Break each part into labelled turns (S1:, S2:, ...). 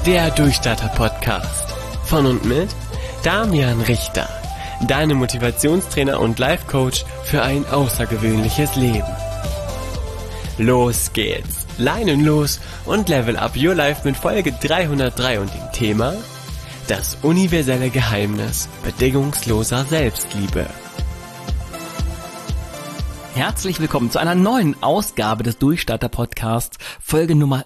S1: Der Durchstarter-Podcast. Von und mit Damian Richter. Deine Motivationstrainer und Life-Coach für ein außergewöhnliches Leben. Los geht's. Leinen los und level up your life mit Folge 303 und dem Thema: Das universelle Geheimnis bedingungsloser Selbstliebe.
S2: Herzlich willkommen zu einer neuen Ausgabe des Durchstarter-Podcasts, Folge Nummer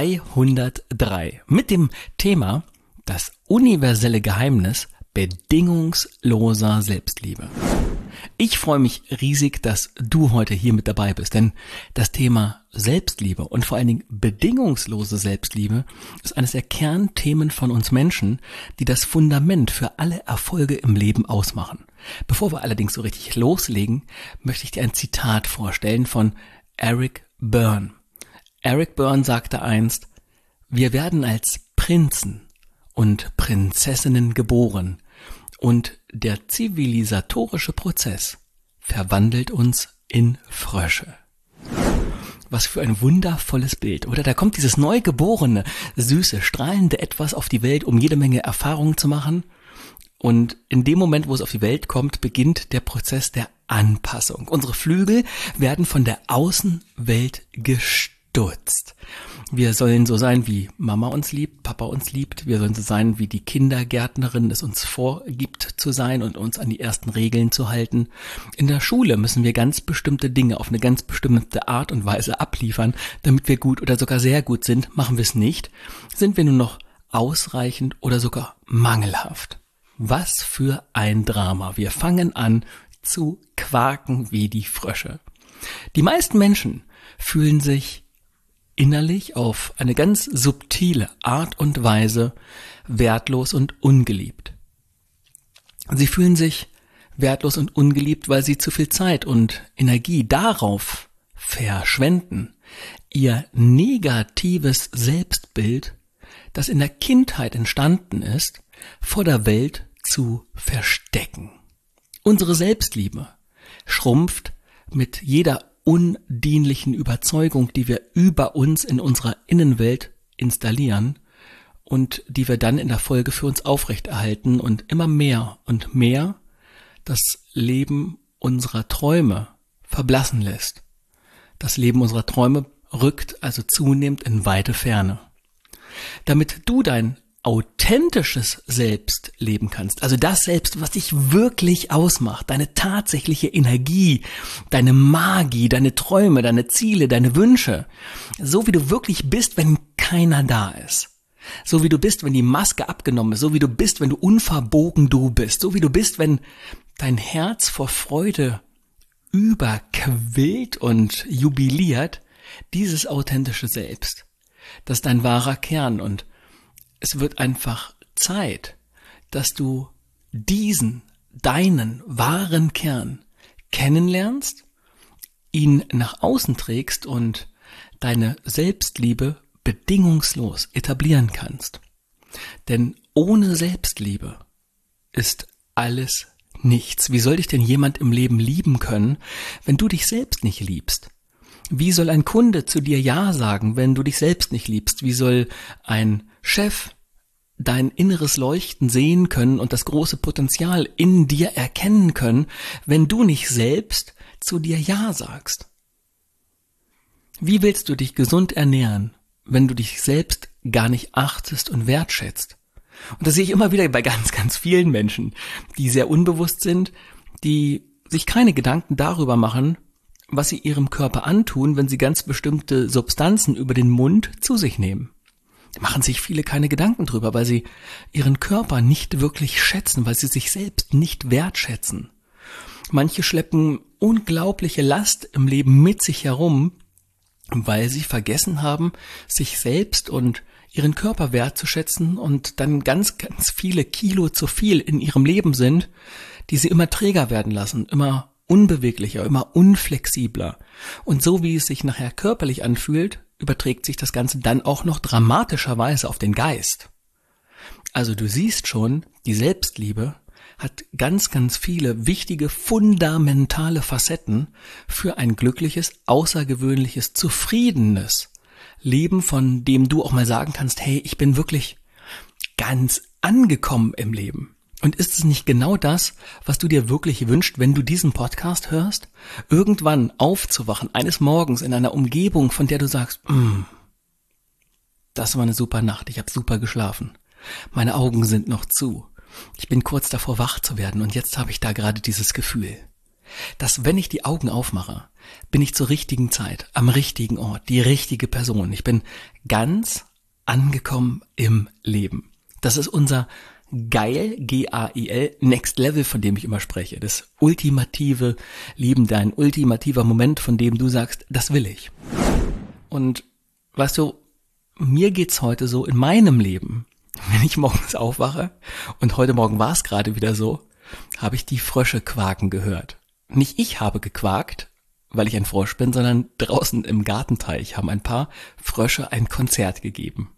S2: 303, mit dem Thema Das universelle Geheimnis bedingungsloser Selbstliebe. Ich freue mich riesig, dass du heute hier mit dabei bist, denn das Thema Selbstliebe und vor allen Dingen bedingungslose Selbstliebe ist eines der Kernthemen von uns Menschen, die das Fundament für alle Erfolge im Leben ausmachen. Bevor wir allerdings so richtig loslegen, möchte ich dir ein Zitat vorstellen von Eric Berne. Eric Berne sagte einst: Wir werden als Prinzen und Prinzessinnen geboren und der zivilisatorische Prozess verwandelt uns in Frösche. Was für ein wundervolles Bild, oder? Da kommt dieses neugeborene, süße, strahlende Etwas auf die Welt, um jede Menge Erfahrungen zu machen. Und in dem Moment, wo es auf die Welt kommt, beginnt der Prozess der Anpassung. Unsere Flügel werden von der Außenwelt gestutzt. Wir sollen so sein, wie Mama uns liebt, Papa uns liebt. Wir sollen so sein, wie die Kindergärtnerin es uns vorgibt zu sein und uns an die ersten Regeln zu halten. In der Schule müssen wir ganz bestimmte Dinge auf eine ganz bestimmte Art und Weise abliefern, damit wir gut oder sogar sehr gut sind. Machen wir es nicht, sind wir nur noch ausreichend oder sogar mangelhaft. Was für ein Drama. Wir fangen an zu quaken wie die Frösche. Die meisten Menschen fühlen sich innerlich auf eine ganz subtile Art und Weise wertlos und ungeliebt. Sie fühlen sich wertlos und ungeliebt, weil sie zu viel Zeit und Energie darauf verschwenden, ihr negatives Selbstbild, das in der Kindheit entstanden ist, vor der Welt zu verstecken. Unsere Selbstliebe schrumpft mit jeder undienlichen Überzeugung, die wir über uns in unserer Innenwelt installieren und die wir dann in der Folge für uns aufrechterhalten und immer mehr und mehr das Leben unserer Träume verblassen lässt. Das Leben unserer Träume rückt also zunehmend in weite Ferne. Damit du dein authentisches Selbst leben kannst, also das Selbst, was dich wirklich ausmacht, deine tatsächliche Energie, deine Magie, deine Träume, deine Ziele, deine Wünsche, so wie du wirklich bist, wenn keiner da ist, so wie du bist, wenn die Maske abgenommen ist, so wie du bist, wenn du unverbogen du bist, so wie du bist, wenn dein Herz vor Freude überquillt und jubiliert, dieses authentische Selbst, das ist dein wahrer Kern. Und es wird einfach Zeit, dass du diesen, deinen wahren Kern kennenlernst, ihn nach außen trägst und deine Selbstliebe bedingungslos etablieren kannst. Denn ohne Selbstliebe ist alles nichts. Wie soll dich denn jemand im Leben lieben können, wenn du dich selbst nicht liebst? Wie soll ein Kunde zu dir Ja sagen, wenn du dich selbst nicht liebst? Wie soll ein Chef dein inneres Leuchten sehen können und das große Potenzial in dir erkennen können, wenn du nicht selbst zu dir Ja sagst? Wie willst du dich gesund ernähren, wenn du dich selbst gar nicht achtest und wertschätzt? Und das sehe ich immer wieder bei ganz, ganz vielen Menschen, die sehr unbewusst sind, die sich keine Gedanken darüber machen, was sie ihrem Körper antun, wenn sie ganz bestimmte Substanzen über den Mund zu sich nehmen. Da machen sich viele keine Gedanken drüber, weil sie ihren Körper nicht wirklich schätzen, weil sie sich selbst nicht wertschätzen. Manche schleppen unglaubliche Last im Leben mit sich herum, weil sie vergessen haben, sich selbst und ihren Körper wertzuschätzen und dann ganz, ganz viele Kilo zu viel in ihrem Leben sind, die sie immer träger werden lassen, immer unbeweglicher, immer unflexibler. Und so wie es sich nachher körperlich anfühlt, überträgt sich das Ganze dann auch noch dramatischerweise auf den Geist. Also du siehst schon, die Selbstliebe hat ganz, ganz viele wichtige, fundamentale Facetten für ein glückliches, außergewöhnliches, zufriedenes Leben, von dem du auch mal sagen kannst, hey, ich bin wirklich ganz angekommen im Leben? Und ist es nicht genau das, was du dir wirklich wünschst, wenn du diesen Podcast hörst? Irgendwann aufzuwachen, eines Morgens in einer Umgebung, von der du sagst, das war eine super Nacht, ich habe super geschlafen. Meine Augen sind noch zu. Ich bin kurz davor, wach zu werden und jetzt habe ich da gerade dieses Gefühl, dass wenn ich die Augen aufmache, bin ich zur richtigen Zeit, am richtigen Ort, die richtige Person. Ich bin ganz angekommen im Leben. Das ist unser Geil, G-A-I-L, Next Level, von dem ich immer spreche. Das ultimative Leben, dein ultimativer Moment, von dem du sagst, das will ich. Und weißt du, mir geht's heute so in meinem Leben, wenn ich morgens aufwache, und heute Morgen war es gerade wieder so, habe ich die Frösche quaken gehört. Nicht ich habe gequakt, weil ich ein Frosch bin, sondern draußen im Gartenteich haben ein paar Frösche ein Konzert gegeben.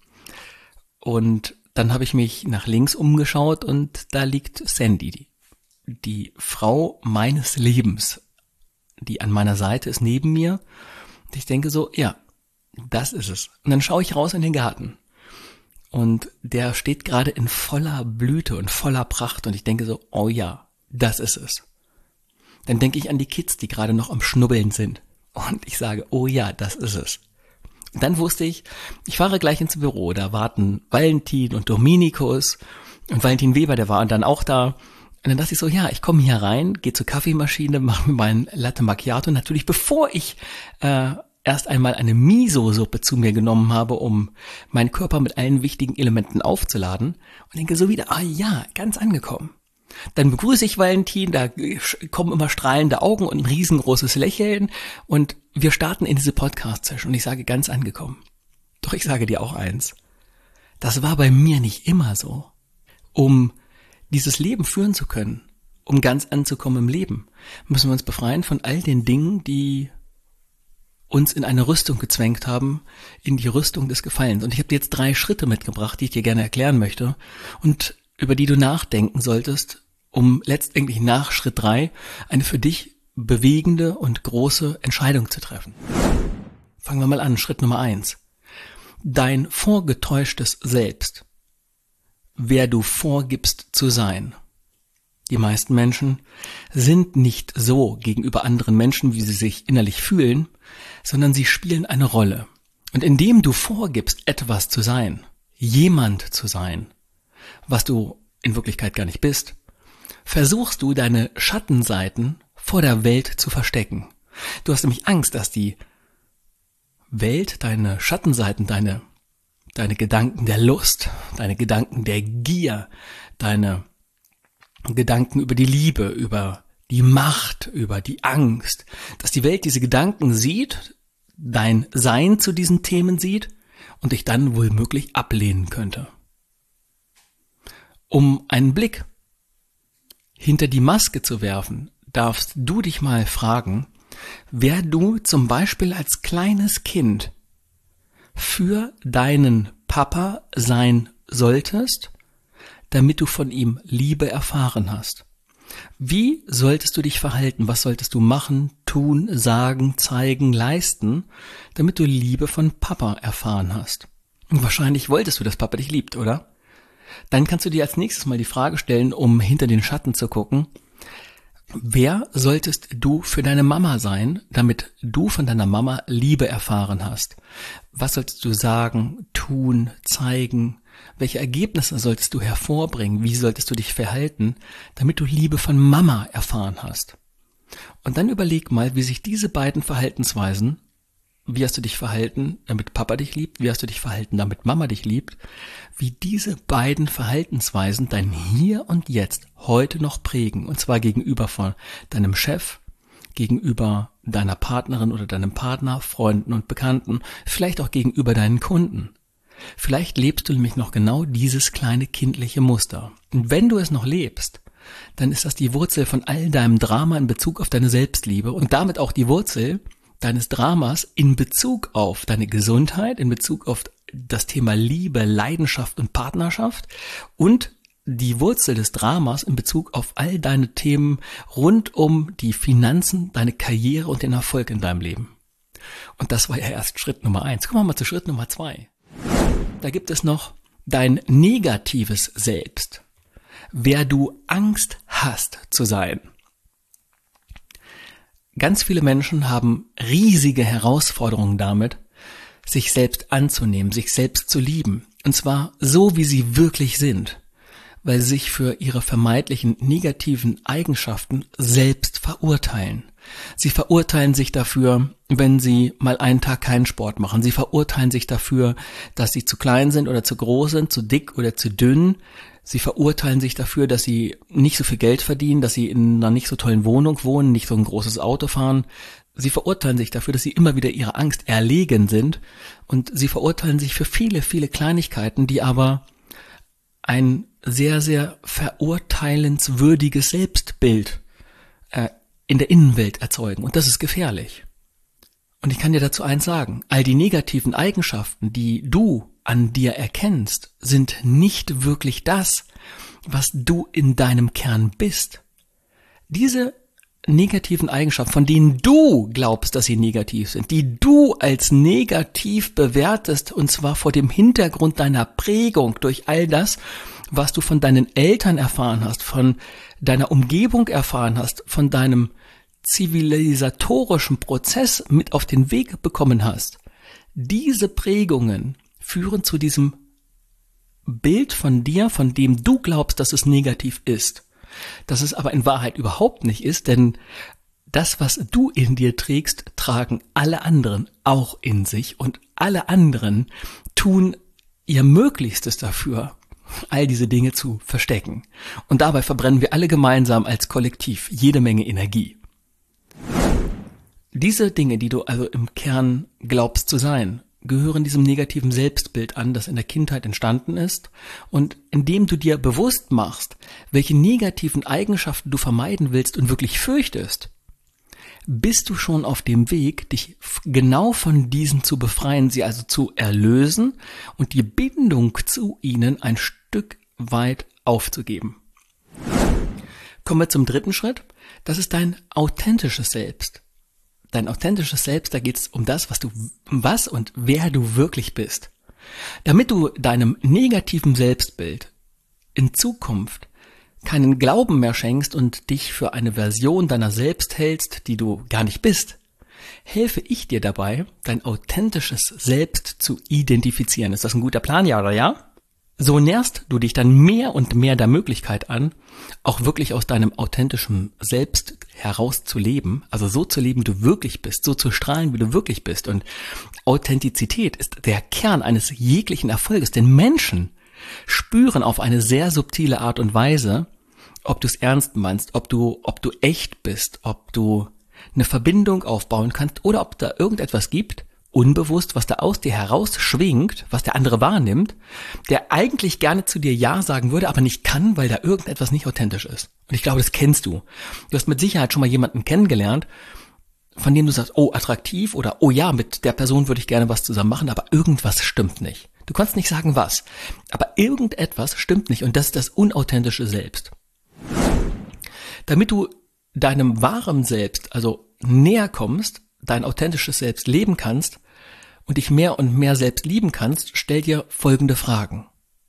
S2: Und dann habe ich mich nach links umgeschaut und da liegt Sandy, die Frau meines Lebens, die an meiner Seite ist, neben mir. Und ich denke so, ja, das ist es. Und dann schaue ich raus in den Garten und der steht gerade in voller Blüte und voller Pracht und ich denke so, oh ja, das ist es. Dann denke ich an die Kids, die gerade noch am Schnubbeln sind und ich sage, oh ja, das ist es. Dann wusste ich fahre gleich ins Büro, da warten Valentin und Dominikus und Valentin Weber, der war dann auch da. Und dann dachte ich so, ja, ich komme hier rein, gehe zur Kaffeemaschine, mache mir meinen Latte Macchiato. Natürlich, bevor ich erst einmal eine Miso-Suppe zu mir genommen habe, um meinen Körper mit allen wichtigen Elementen aufzuladen. Und denke so wieder, ah ja, ganz angekommen. Dann begrüße ich Valentin, da kommen immer strahlende Augen und ein riesengroßes Lächeln und wir starten in diese Podcast-Session und ich sage, ganz angekommen. Doch ich sage dir auch eins, das war bei mir nicht immer so. Um dieses Leben führen zu können, um ganz anzukommen im Leben, müssen wir uns befreien von all den Dingen, die uns in eine Rüstung gezwängt haben, in die Rüstung des Gefallens. Und ich habe dir jetzt 3 Schritte mitgebracht, die ich dir gerne erklären möchte und über die du nachdenken solltest, um letztendlich nach Schritt 3 eine für dich bewegende und große Entscheidung zu treffen. Fangen wir mal an, Schritt Nummer 1. Dein vorgetäuschtes Selbst. Wer du vorgibst zu sein. Die meisten Menschen sind nicht so gegenüber anderen Menschen, wie sie sich innerlich fühlen, sondern sie spielen eine Rolle. Und indem du vorgibst, etwas zu sein, jemand zu sein, was du in Wirklichkeit gar nicht bist, versuchst du deine Schattenseiten vor der Welt zu verstecken. Du hast nämlich Angst, dass die Welt, deine Schattenseiten, deine Gedanken der Lust, deine Gedanken der Gier, deine Gedanken über die Liebe, über die Macht, über die Angst, dass die Welt diese Gedanken sieht, dein Sein zu diesen Themen sieht und dich dann womöglich ablehnen könnte. Um einen Blick hinter die Maske zu werfen, darfst du dich mal fragen, wer du zum Beispiel als kleines Kind für deinen Papa sein solltest, damit du von ihm Liebe erfahren hast. Wie solltest du dich verhalten? Was solltest du machen, tun, sagen, zeigen, leisten, damit du Liebe von Papa erfahren hast? Und wahrscheinlich wolltest du, dass Papa dich liebt, oder? Dann kannst du dir als nächstes mal die Frage stellen, um hinter den Schatten zu gucken, wer solltest du für deine Mama sein, damit du von deiner Mama Liebe erfahren hast? Was solltest du sagen, tun, zeigen? Welche Ergebnisse solltest du hervorbringen? Wie solltest du dich verhalten, damit du Liebe von Mama erfahren hast? Und dann überleg mal, wie sich diese beiden Verhaltensweisen, wie hast du dich verhalten, damit Papa dich liebt, wie hast du dich verhalten, damit Mama dich liebt, wie diese beiden Verhaltensweisen dein Hier und Jetzt heute noch prägen, und zwar gegenüber von deinem Chef, gegenüber deiner Partnerin oder deinem Partner, Freunden und Bekannten, vielleicht auch gegenüber deinen Kunden. Vielleicht lebst du nämlich noch genau dieses kleine kindliche Muster. Und wenn du es noch lebst, dann ist das die Wurzel von all deinem Drama in Bezug auf deine Selbstliebe und damit auch die Wurzel deines Dramas in Bezug auf deine Gesundheit, in Bezug auf das Thema Liebe, Leidenschaft und Partnerschaft und die Wurzel des Dramas in Bezug auf all deine Themen rund um die Finanzen, deine Karriere und den Erfolg in deinem Leben. Und das war ja erst Schritt Nummer 1. Kommen wir mal zu Schritt Nummer 2. Da gibt es noch dein negatives Selbst, wer du Angst hast zu sein. Ganz viele Menschen haben riesige Herausforderungen damit, sich selbst anzunehmen, sich selbst zu lieben. Und zwar so, wie sie wirklich sind, weil sie sich für ihre vermeintlichen negativen Eigenschaften selbst verurteilen. Sie verurteilen sich dafür, wenn sie mal einen Tag keinen Sport machen. Sie verurteilen sich dafür, dass sie zu klein sind oder zu groß sind, zu dick oder zu dünn. Sie verurteilen sich dafür, dass sie nicht so viel Geld verdienen, dass sie in einer nicht so tollen Wohnung wohnen, nicht so ein großes Auto fahren. Sie verurteilen sich dafür, dass sie immer wieder ihrer Angst erlegen sind. Und sie verurteilen sich für viele, viele Kleinigkeiten, die aber ein sehr, sehr verurteilenswürdiges Selbstbild in der Innenwelt erzeugen. Und das ist gefährlich. Und ich kann dir dazu eins sagen. All die negativen Eigenschaften, die du an dir erkennst, sind nicht wirklich das, was du in deinem Kern bist. Diese negativen Eigenschaften, von denen du glaubst, dass sie negativ sind, die du als negativ bewertest, und zwar vor dem Hintergrund deiner Prägung durch all das, was du von deinen Eltern erfahren hast, von deiner Umgebung erfahren hast, von deinem zivilisatorischen Prozess mit auf den Weg bekommen hast. Diese Prägungen führen zu diesem Bild von dir, von dem du glaubst, dass es negativ ist. Dass es aber in Wahrheit überhaupt nicht ist, denn das, was du in dir trägst, tragen alle anderen auch in sich und alle anderen tun ihr Möglichstes dafür, all diese Dinge zu verstecken. Und dabei verbrennen wir alle gemeinsam als Kollektiv jede Menge Energie. Diese Dinge, die du also im Kern glaubst zu sein, gehören diesem negativen Selbstbild an, das in der Kindheit entstanden ist. Und indem du dir bewusst machst, welche negativen Eigenschaften du vermeiden willst und wirklich fürchtest, bist du schon auf dem Weg, dich genau von diesen zu befreien, sie also zu erlösen und die Bindung zu ihnen ein Stück weit aufzugeben. Kommen wir zum dritten Schritt. Das ist dein authentisches Selbst. Dein authentisches Selbst, da geht es um das, was und wer du wirklich bist. Damit du deinem negativen Selbstbild in Zukunft keinen Glauben mehr schenkst und dich für eine Version deiner selbst hältst, die du gar nicht bist, helfe ich dir dabei, dein authentisches Selbst zu identifizieren. Ist das ein guter Plan, ja oder ja? So näherst du dich dann mehr und mehr der Möglichkeit an, auch wirklich aus deinem authentischen Selbst heraus zu leben, also so zu leben, wie du wirklich bist, so zu strahlen, wie du wirklich bist. Und Authentizität ist der Kern eines jeglichen Erfolges, denn Menschen spüren auf eine sehr subtile Art und Weise, ob du es ernst meinst, ob du echt bist, ob du eine Verbindung aufbauen kannst oder ob da irgendetwas gibt, unbewusst, was da aus dir heraus schwingt, was der andere wahrnimmt, der eigentlich gerne zu dir Ja sagen würde, aber nicht kann, weil da irgendetwas nicht authentisch ist. Und ich glaube, das kennst du. Du hast mit Sicherheit schon mal jemanden kennengelernt, von dem du sagst, oh, attraktiv oder oh ja, mit der Person würde ich gerne was zusammen machen, aber irgendwas stimmt nicht. Du kannst nicht sagen was, aber irgendetwas stimmt nicht und das ist das unauthentische Selbst. Damit du deinem wahren Selbst also näher kommst, dein authentisches Selbst leben kannst und dich mehr und mehr selbst lieben kannst, stell dir folgende Fragen.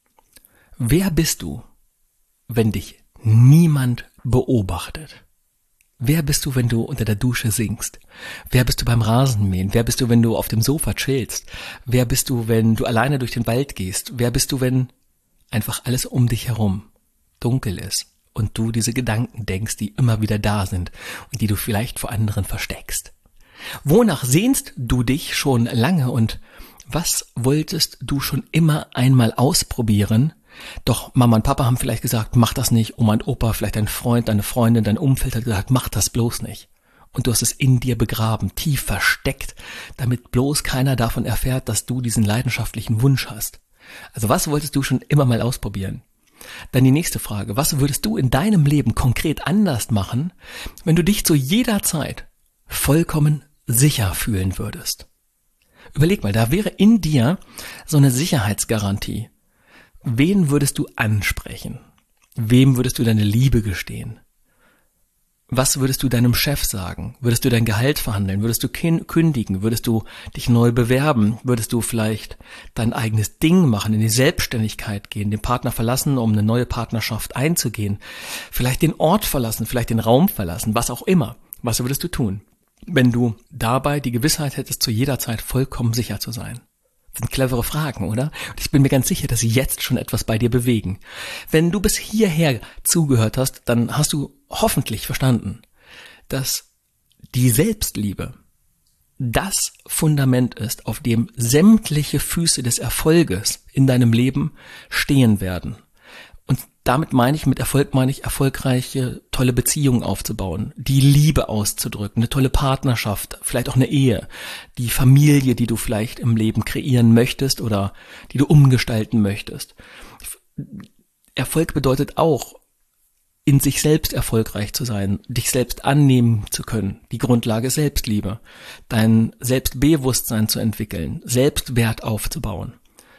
S2: Wer bist du, wenn dich niemand beobachtet? Wer bist du, wenn du unter der Dusche singst? Wer bist du beim Rasenmähen? Wer bist du, wenn du auf dem Sofa chillst? Wer bist du, wenn du alleine durch den Wald gehst? Wer bist du, wenn einfach alles um dich herum dunkel ist und du diese Gedanken denkst, die immer wieder da sind und die du vielleicht vor anderen versteckst? Wonach sehnst du dich schon lange und was wolltest du schon immer einmal ausprobieren? Doch Mama und Papa haben vielleicht gesagt, mach das nicht. Oma und Opa, vielleicht dein Freund, deine Freundin, dein Umfeld hat gesagt, mach das bloß nicht. Und du hast es in dir begraben, tief versteckt, damit bloß keiner davon erfährt, dass du diesen leidenschaftlichen Wunsch hast. Also was wolltest du schon immer mal ausprobieren? Dann die nächste Frage, was würdest du in deinem Leben konkret anders machen, wenn du dich zu jeder Zeit vollkommen sicher fühlen würdest? Überleg mal, da wäre in dir so eine Sicherheitsgarantie. Wen würdest du ansprechen? Wem würdest du deine Liebe gestehen? Was würdest du deinem Chef sagen? Würdest du dein Gehalt verhandeln? Würdest du kündigen? Würdest du dich neu bewerben? Würdest du vielleicht dein eigenes Ding machen, in die Selbstständigkeit gehen, den Partner verlassen, um eine neue Partnerschaft einzugehen? Vielleicht den Ort verlassen, vielleicht den Raum verlassen, was auch immer. Was würdest du tun, wenn du dabei die Gewissheit hättest, zu jeder Zeit vollkommen sicher zu sein? Das sind clevere Fragen, oder? Und ich bin mir ganz sicher, dass sie jetzt schon etwas bei dir bewegen. Wenn du bis hierher zugehört hast, dann hast du hoffentlich verstanden, dass die Selbstliebe das Fundament ist, auf dem sämtliche Füße des Erfolges in deinem Leben stehen werden. Und damit mit Erfolg meine ich, erfolgreiche, tolle Beziehungen aufzubauen, die Liebe auszudrücken, eine tolle Partnerschaft, vielleicht auch eine Ehe, die Familie, die du vielleicht im Leben kreieren möchtest oder die du umgestalten möchtest. Erfolg bedeutet auch, in sich selbst erfolgreich zu sein, dich selbst annehmen zu können. Die Grundlage ist Selbstliebe, dein Selbstbewusstsein zu entwickeln, Selbstwert aufzubauen.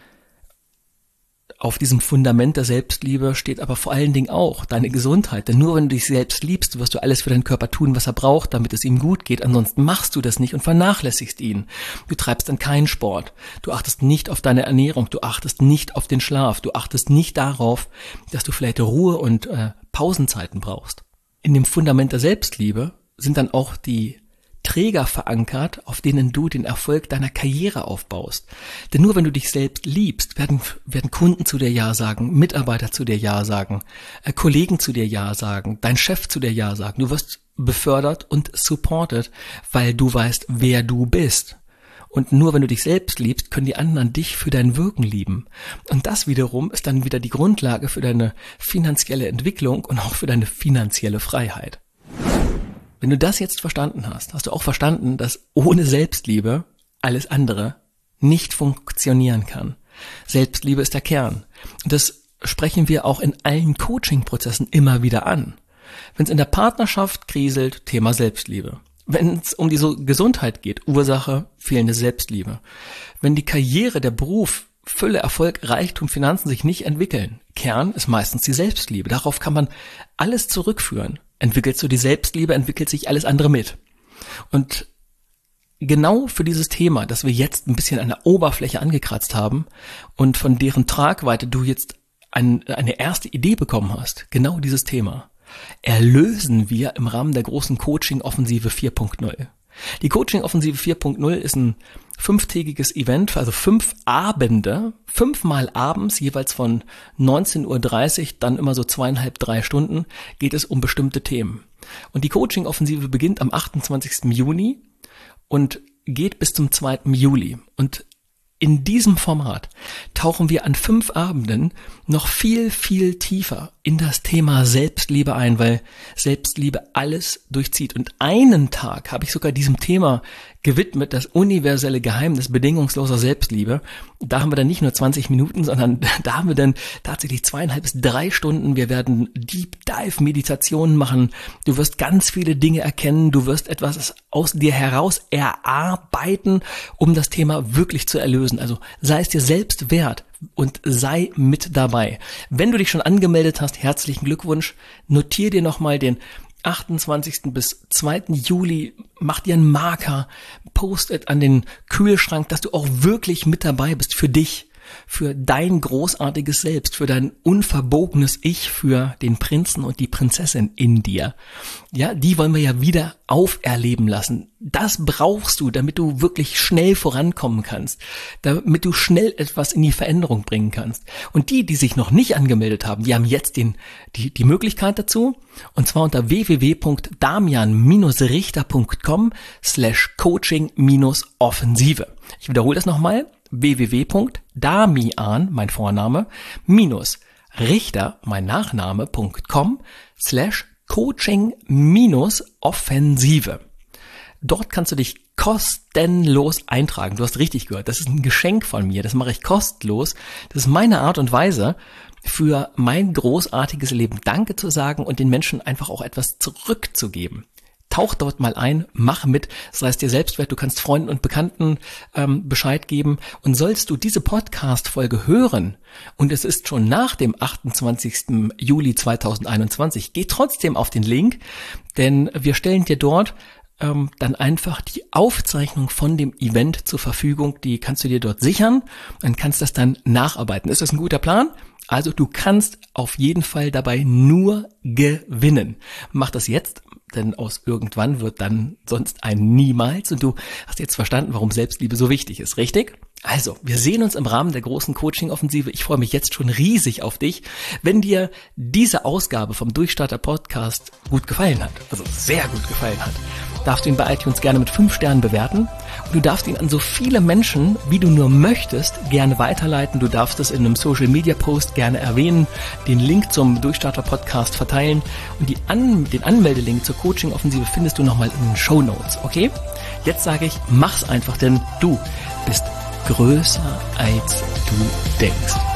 S2: Auf diesem Fundament der Selbstliebe steht aber vor allen Dingen auch deine Gesundheit. Denn nur wenn du dich selbst liebst, wirst du alles für deinen Körper tun, was er braucht, damit es ihm gut geht. Ansonsten machst du das nicht und vernachlässigst ihn. Du treibst dann keinen Sport. Du achtest nicht auf deine Ernährung. Du achtest nicht auf den Schlaf. Du achtest nicht darauf, dass du vielleicht Ruhe und Pausenzeiten brauchst. In dem Fundament der Selbstliebe sind dann auch die Träger verankert, auf denen du den Erfolg deiner Karriere aufbaust. Denn nur wenn du dich selbst liebst, werden Kunden zu dir Ja sagen, Mitarbeiter zu dir Ja sagen, Kollegen zu dir Ja sagen, dein Chef zu dir Ja sagen. Du wirst befördert und supported, weil du weißt, wer du bist. Und nur wenn du dich selbst liebst, können die anderen dich für dein Wirken lieben. Und das wiederum ist dann wieder die Grundlage für deine finanzielle Entwicklung und auch für deine finanzielle Freiheit. Wenn du das jetzt verstanden hast, hast du auch verstanden, dass ohne Selbstliebe alles andere nicht funktionieren kann. Selbstliebe ist der Kern. Und das sprechen wir auch in allen Coaching-Prozessen immer wieder an. Wenn es in der Partnerschaft kriselt, Thema Selbstliebe. Wenn es um die Gesundheit geht, Ursache, fehlende Selbstliebe. Wenn die Karriere, der Beruf, Fülle, Erfolg, Reichtum, Finanzen sich nicht entwickeln, Kern ist meistens die Selbstliebe. Darauf kann man alles zurückführen. Entwickelst du die Selbstliebe, entwickelt sich alles andere mit. Und genau für dieses Thema, das wir jetzt ein bisschen an der Oberfläche angekratzt haben und von deren Tragweite du jetzt eine erste Idee bekommen hast, genau dieses Thema, erlösen wir im Rahmen der großen Coaching-Offensive 4.0. Die Coaching-Offensive 4.0 ist ein 5-tägiges Event, also 5 Abende, 5-mal abends, jeweils von 19:30 Uhr, dann immer so 2,5, 3 Stunden, geht es um bestimmte Themen. Und die Coaching-Offensive beginnt am 28. Juni und geht bis zum 2. Juli. Und in diesem Format tauchen wir an 5 Abenden noch viel, viel tiefer in das Thema Selbstliebe ein, weil Selbstliebe alles durchzieht. Und einen Tag habe ich sogar diesem Thema gewidmet, das universelle Geheimnis bedingungsloser Selbstliebe. Da haben wir dann nicht nur 20 Minuten, sondern da haben wir dann tatsächlich 2,5 bis 3 Stunden. Wir werden Deep Dive Meditationen machen. Du wirst ganz viele Dinge erkennen. Du wirst etwas aus dir heraus erarbeiten, um das Thema wirklich zu erlösen. Also sei es dir selbst wert und sei mit dabei. Wenn du dich schon angemeldet hast, herzlichen Glückwunsch. Notier dir nochmal den 28. bis 2. Juli, mach dir einen Marker, post es an den Kühlschrank, dass du auch wirklich mit dabei bist für dich, für dein großartiges Selbst, für dein unverbogenes Ich, für den Prinzen und die Prinzessin in dir. Ja, die wollen wir ja wieder auferleben lassen. Das brauchst du, damit du wirklich schnell vorankommen kannst, damit du schnell etwas in die Veränderung bringen kannst. Und die sich noch nicht angemeldet haben, die haben jetzt die Möglichkeit dazu, und zwar unter www.damian-richter.com/coaching-offensive. Ich wiederhole das nochmal. www.damian, mein Vorname, -richter, mein Nachname.com/coaching-offensive. Dort kannst du dich kostenlos eintragen. Du hast richtig gehört. Das ist ein Geschenk von mir. Das mache ich kostenlos. Das ist meine Art und Weise, für mein großartiges Leben Danke zu sagen und den Menschen einfach auch etwas zurückzugeben. Tauch dort mal ein, mach mit, sei es dir selbst wert, du kannst Freunden und Bekannten Bescheid geben. Und sollst du diese Podcast-Folge hören und es ist schon nach dem 28. Juli 2021, geh trotzdem auf den Link, denn wir stellen dir dort dann einfach die Aufzeichnung von dem Event zur Verfügung. Die kannst du dir dort sichern und kannst das dann nacharbeiten. Ist das ein guter Plan? Also du kannst auf jeden Fall dabei nur gewinnen. Mach das jetzt, denn aus irgendwann wird dann sonst ein Niemals. Und du hast jetzt verstanden, warum Selbstliebe so wichtig ist, richtig? Also, wir sehen uns im Rahmen der großen Coaching-Offensive. Ich freue mich jetzt schon riesig auf dich. Wenn dir diese Ausgabe vom Durchstarter-Podcast gut gefallen hat, also sehr gut gefallen hat, darfst du ihn bei iTunes gerne mit 5 Sternen bewerten. Und du darfst ihn an so viele Menschen, wie du nur möchtest, gerne weiterleiten. Du darfst es in einem Social-Media-Post gerne erwähnen, den Link zum Durchstarter-Podcast verteilen und den Anmeldelink zur Coaching-Offensive findest du nochmal in den Shownotes, okay? Jetzt sage ich, mach's einfach, denn du bist größer als du denkst.